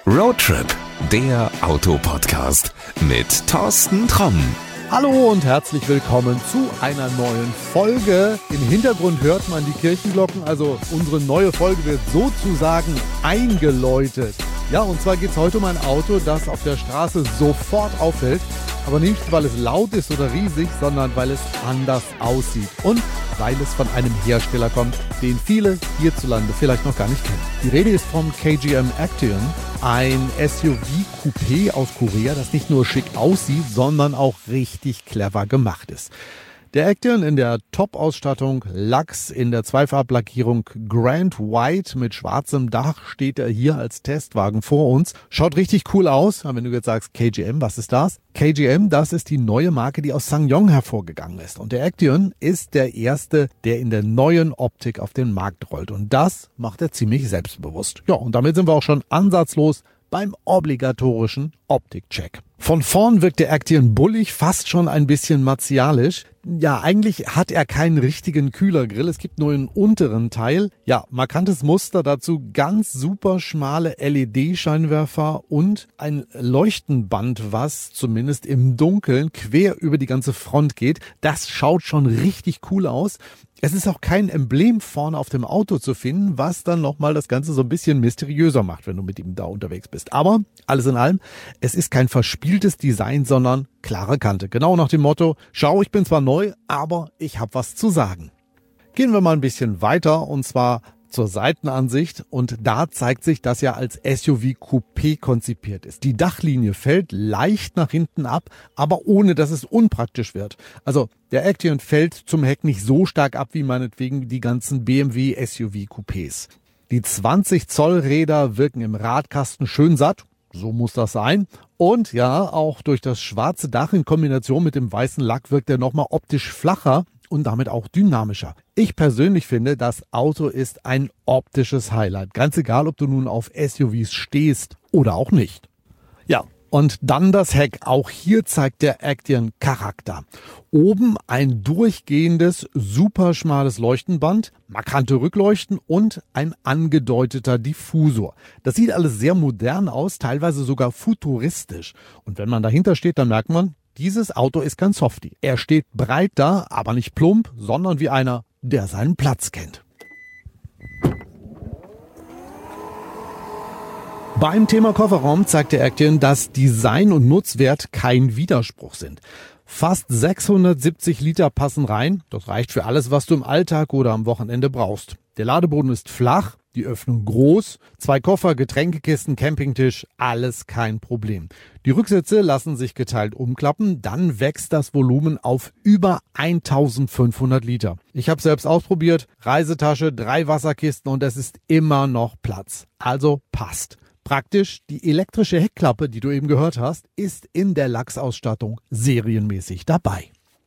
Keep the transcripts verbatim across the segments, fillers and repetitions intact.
Roadtrip, der Autopodcast mit Thorsten Tromm. Hallo und herzlich willkommen zu einer neuen Folge. Im Hintergrund hört man die Kirchenglocken, also unsere neue Folge wird sozusagen eingeläutet. Ja, und zwar geht es heute um ein Auto, das auf der Straße sofort auffällt. Aber nicht, weil es laut ist oder riesig, sondern weil es anders aussieht. Und weil es von einem Hersteller kommt, den viele hierzulande vielleicht noch gar nicht kennen. Die Rede ist vom K G M Acteon, ein S U V-Coupé aus Korea, das nicht nur schick aussieht, sondern auch richtig clever gemacht ist. Der Acteon in der Top-Ausstattung, Lachs in der Zweifarblackierung Grand White mit schwarzem Dach steht er hier als Testwagen vor uns. Schaut richtig cool aus. Wenn du jetzt sagst, K G M, was ist das? K G M, das ist die neue Marke, die aus SsangYong hervorgegangen ist. Und der Acteon ist der erste, der in der neuen Optik auf den Markt rollt. Und das macht er ziemlich selbstbewusst. Ja, und damit sind wir auch schon ansatzlos beim obligatorischen Optikcheck. Von vorn wirkt der Acteon bullig, fast schon ein bisschen martialisch. Ja, eigentlich hat er keinen richtigen Kühlergrill. Es gibt nur einen unteren Teil. Ja, markantes Muster, dazu ganz super schmale L E D-Scheinwerfer und ein Leuchtenband, was zumindest im Dunkeln quer über die ganze Front geht. Das schaut schon richtig cool aus. Es ist auch kein Emblem vorne auf dem Auto zu finden, was dann nochmal das Ganze so ein bisschen mysteriöser macht, wenn du mit ihm da unterwegs bist. Aber alles in allem, es ist kein verspieltes Design, sondern klare Kante. Genau nach dem Motto, schau, ich bin zwar neu, aber ich habe was zu sagen. Gehen wir mal ein bisschen weiter und zwar zur Seitenansicht, und da zeigt sich, dass er als S U V-Coupé konzipiert ist. Die Dachlinie fällt leicht nach hinten ab, aber ohne, dass es unpraktisch wird. Also der Acteon fällt zum Heck nicht so stark ab wie meinetwegen die ganzen B M W S U V-Coupés. Die zwanzig Zoll Räder wirken im Radkasten schön satt. So muss das sein. Und ja, auch durch das schwarze Dach in Kombination mit dem weißen Lack wirkt er nochmal optisch flacher und damit auch dynamischer. Ich persönlich finde, das Auto ist ein optisches Highlight. Ganz egal, ob du nun auf S U Vs stehst oder auch nicht. Ja, und dann das Heck. Auch hier zeigt der Acteon Charakter. Oben ein durchgehendes, super schmales Leuchtenband, markante Rückleuchten und ein angedeuteter Diffusor. Das sieht alles sehr modern aus, teilweise sogar futuristisch. Und wenn man dahinter steht, dann merkt man, dieses Auto ist kein Softie. Er steht breit da, aber nicht plump, sondern wie einer, der seinen Platz kennt. Beim Thema Kofferraum zeigt der Acteon, dass Design und Nutzwert kein Widerspruch sind. Fast sechshundertsiebzig Liter passen rein. Das reicht für alles, was du im Alltag oder am Wochenende brauchst. Der Ladeboden ist flach, die Öffnung groß, zwei Koffer, Getränkekisten, Campingtisch, alles kein Problem. Die Rücksitze lassen sich geteilt umklappen, dann wächst das Volumen auf über eintausendfünfhundert Liter. Ich habe selbst ausprobiert, Reisetasche, drei Wasserkisten und es ist immer noch Platz. Also passt. Praktisch, die elektrische Heckklappe, die du eben gehört hast, ist in der Lachsausstattung serienmäßig dabei.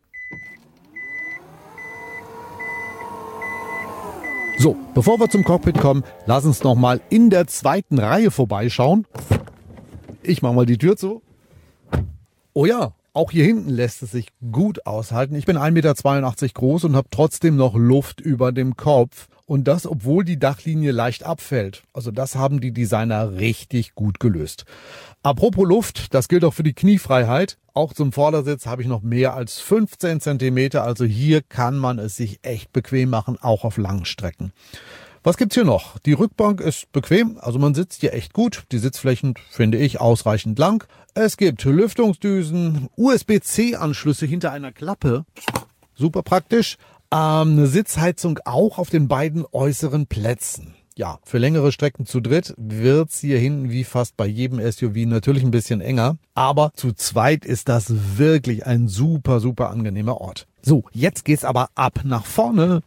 So, bevor wir zum Cockpit kommen, lass uns noch mal in der zweiten Reihe vorbeischauen. Ich mache mal die Tür zu. Oh ja, auch hier hinten lässt es sich gut aushalten. Ich bin ein Meter zweiundachtzig groß und habe trotzdem noch Luft über dem Kopf. Und das, obwohl die Dachlinie leicht abfällt. Also das haben die Designer richtig gut gelöst. Apropos Luft, das gilt auch für die Kniefreiheit. Auch zum Vordersitz habe ich noch mehr als fünfzehn Zentimeter. Also hier kann man es sich echt bequem machen, auch auf langen Strecken. Was gibt's hier noch? Die Rückbank ist bequem, also man sitzt hier echt gut. Die Sitzflächen finde ich ausreichend lang. Es gibt Lüftungsdüsen, U S B C Anschlüsse hinter einer Klappe. Super praktisch. Ähm, eine Sitzheizung auch auf den beiden äußeren Plätzen. Ja, für längere Strecken zu dritt wird's hier hinten wie fast bei jedem S U V natürlich ein bisschen enger. Aber zu zweit ist das wirklich ein super, super angenehmer Ort. So, jetzt geht's aber ab nach vorne.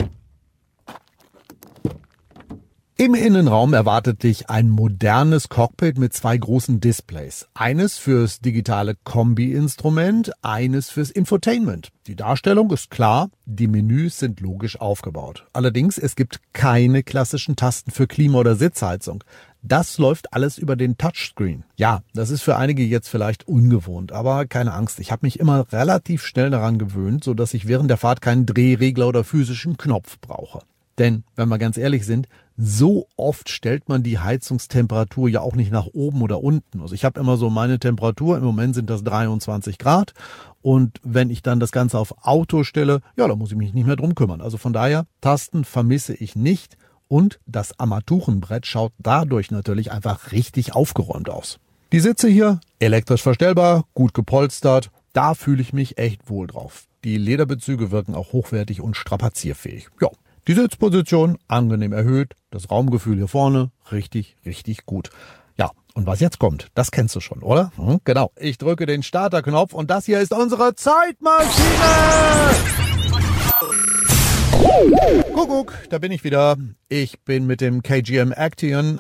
Im Innenraum erwartet dich ein modernes Cockpit mit zwei großen Displays. Eines fürs digitale Kombi-Instrument, eines fürs Infotainment. Die Darstellung ist klar, die Menüs sind logisch aufgebaut. Allerdings, es gibt keine klassischen Tasten für Klima oder Sitzheizung. Das läuft alles über den Touchscreen. Ja, das ist für einige jetzt vielleicht ungewohnt, aber keine Angst. Ich habe mich immer relativ schnell daran gewöhnt, sodass ich während der Fahrt keinen Drehregler oder physischen Knopf brauche. Denn, wenn wir ganz ehrlich sind, so oft stellt man die Heizungstemperatur ja auch nicht nach oben oder unten. Also ich habe immer so meine Temperatur, im Moment sind das dreiundzwanzig Grad. Und wenn ich dann das Ganze auf Auto stelle, ja, dann muss ich mich nicht mehr drum kümmern. Also von daher, Tasten vermisse ich nicht. Und das Armaturenbrett schaut dadurch natürlich einfach richtig aufgeräumt aus. Die Sitze hier, elektrisch verstellbar, gut gepolstert, da fühle ich mich echt wohl drauf. Die Lederbezüge wirken auch hochwertig und strapazierfähig. Ja, die Sitzposition angenehm erhöht, das Raumgefühl hier vorne richtig, richtig gut. Ja, und was jetzt kommt, das kennst du schon, oder? Hm, genau, ich drücke den Starterknopf und das hier ist unsere Zeitmaschine! Kuckuck, da bin ich wieder. Ich bin mit dem K G M Action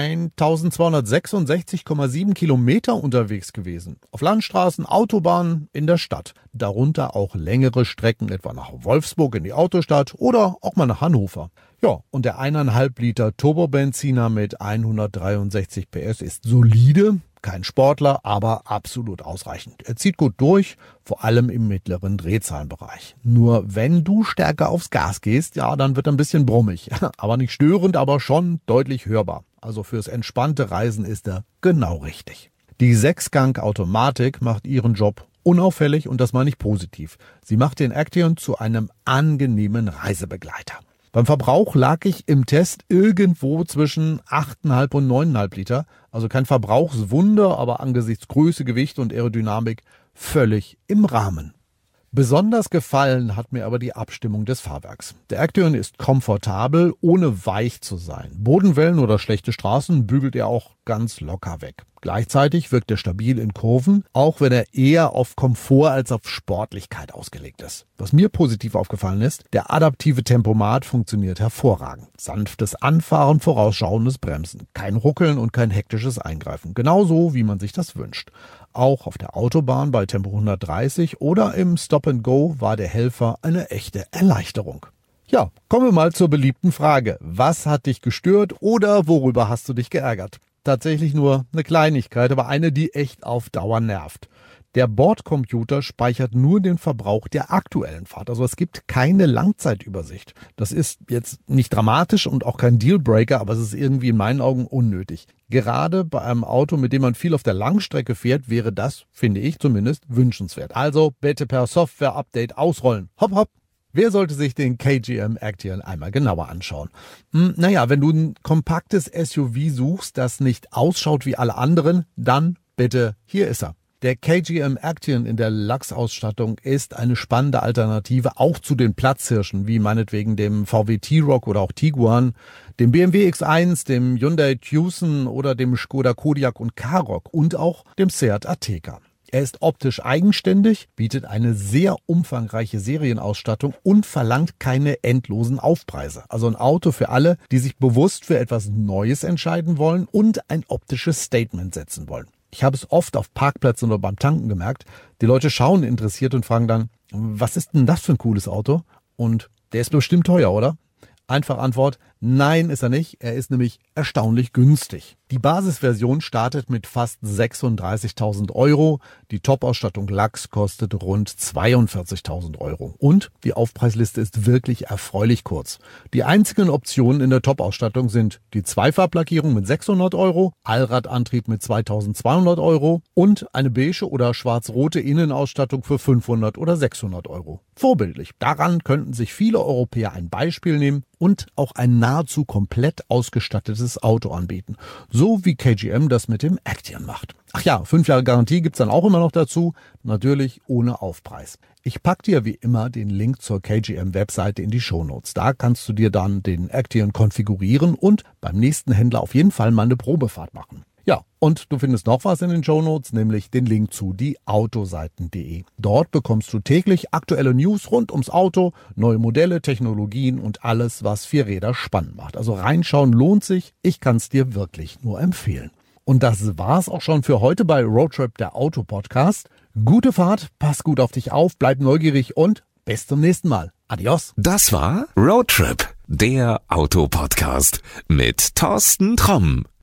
eintausendzweihundertsechsundsechzig Komma sieben Kilometer unterwegs gewesen. Auf Landstraßen, Autobahnen, in der Stadt. Darunter auch längere Strecken, etwa nach Wolfsburg in die Autostadt oder auch mal nach Hannover. Ja, und der eineinhalb Liter Turbobenziner mit hundertdreiundsechzig P S ist solide. Kein Sportler, aber absolut ausreichend. Er zieht gut durch, vor allem im mittleren Drehzahlenbereich. Nur wenn du stärker aufs Gas gehst, ja, dann wird er ein bisschen brummig. Aber nicht störend, aber schon deutlich hörbar. Also fürs entspannte Reisen ist er genau richtig. Die Sechsgang-Automatik macht ihren Job unauffällig und das meine ich positiv. Sie macht den Action zu einem angenehmen Reisebegleiter. Beim Verbrauch lag ich im Test irgendwo zwischen acht Komma fünf und neun Komma fünf Liter. Also kein Verbrauchswunder, aber angesichts Größe, Gewicht und Aerodynamik völlig im Rahmen. Besonders gefallen hat mir aber die Abstimmung des Fahrwerks. Der Action ist komfortabel, ohne weich zu sein. Bodenwellen oder schlechte Straßen bügelt er auch ganz locker weg. Gleichzeitig wirkt er stabil in Kurven, auch wenn er eher auf Komfort als auf Sportlichkeit ausgelegt ist. Was mir positiv aufgefallen ist, der adaptive Tempomat funktioniert hervorragend. Sanftes Anfahren, vorausschauendes Bremsen. Kein Ruckeln und kein hektisches Eingreifen. Genauso, wie man sich das wünscht. Auch auf der Autobahn bei Tempo hundertdreißig oder im Stop and Go war der Helfer eine echte Erleichterung. Ja, kommen wir mal zur beliebten Frage. Was hat dich gestört oder worüber hast du dich geärgert? Tatsächlich nur eine Kleinigkeit, aber eine, die echt auf Dauer nervt. Der Bordcomputer speichert nur den Verbrauch der aktuellen Fahrt. Also es gibt keine Langzeitübersicht. Das ist jetzt nicht dramatisch und auch kein Dealbreaker, aber es ist irgendwie in meinen Augen unnötig. Gerade bei einem Auto, mit dem man viel auf der Langstrecke fährt, wäre das, finde ich zumindest, wünschenswert. Also bitte per Software-Update ausrollen. Hopp, hopp. Wer sollte sich den K G M Action einmal genauer anschauen? Hm, naja, wenn du ein kompaktes S U V suchst, das nicht ausschaut wie alle anderen, dann bitte, hier ist er. Der K G M Action in der Lachsausstattung ist eine spannende Alternative auch zu den Platzhirschen, wie meinetwegen dem V W T-Roc oder auch Tiguan, dem B M W X eins, dem Hyundai Tucson oder dem Skoda Kodiaq und Karoq und auch dem Seat Ateca. Er ist optisch eigenständig, bietet eine sehr umfangreiche Serienausstattung und verlangt keine endlosen Aufpreise. Also ein Auto für alle, die sich bewusst für etwas Neues entscheiden wollen und ein optisches Statement setzen wollen. Ich habe es oft auf Parkplätzen oder beim Tanken gemerkt. Die Leute schauen interessiert und fragen dann, was ist denn das für ein cooles Auto? Und der ist bestimmt teuer, oder? Einfache Antwort, nein ist er nicht. Er ist nämlich erstaunlich günstig. Die Basisversion startet mit fast sechsunddreißigtausend Euro. Die Top-Ausstattung Lachs kostet rund zweiundvierzigtausend Euro. Und die Aufpreisliste ist wirklich erfreulich kurz. Die einzigen Optionen in der Top-Ausstattung sind die Zweifarblackierung mit sechshundert Euro, Allradantrieb mit zweitausendzweihundert Euro und eine beige oder schwarz-rote Innenausstattung für fünfhundert oder sechshundert Euro. Vorbildlich. Daran könnten sich viele Europäer ein Beispiel nehmen und auch ein nahezu komplett ausgestattetes Auto anbieten. So wie K G M das mit dem Action macht. Ach ja, fünf Jahre Garantie gibt's dann auch immer noch dazu. Natürlich ohne Aufpreis. Ich pack dir wie immer den Link zur K G M-Webseite in die Shownotes. Da kannst du dir dann den Action konfigurieren und beim nächsten Händler auf jeden Fall mal eine Probefahrt machen. Ja, und du findest noch was in den Shownotes, nämlich den Link zu dieautoseiten punkt de. Dort bekommst du täglich aktuelle News rund ums Auto, neue Modelle, Technologien und alles, was Vierräder spannend macht. Also reinschauen lohnt sich. Ich kann es dir wirklich nur empfehlen. Und das war's auch schon für heute bei Roadtrip, der Auto-Podcast. Gute Fahrt, pass gut auf dich auf, bleib neugierig und bis zum nächsten Mal. Adios. Das war Roadtrip, der Auto-Podcast mit Thorsten Tromm.